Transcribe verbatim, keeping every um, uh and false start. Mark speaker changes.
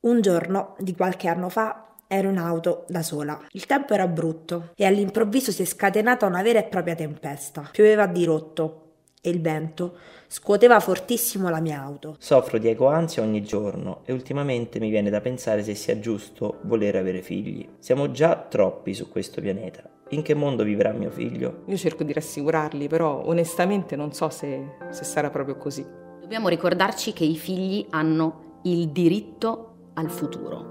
Speaker 1: Un giorno, di qualche anno fa, ero in auto da sola. Il tempo era brutto e all'improvviso si è scatenata una vera e propria tempesta. Pioveva a dirotto e il vento scuoteva fortissimo la mia auto.
Speaker 2: Soffro di ecoansia ogni giorno e ultimamente mi viene da pensare se sia giusto voler avere figli. Siamo già troppi su questo pianeta. In che mondo vivrà mio figlio?
Speaker 3: Io cerco di rassicurarli, però onestamente non so se, se sarà proprio così.
Speaker 4: Dobbiamo ricordarci che i figli hanno il diritto al futuro.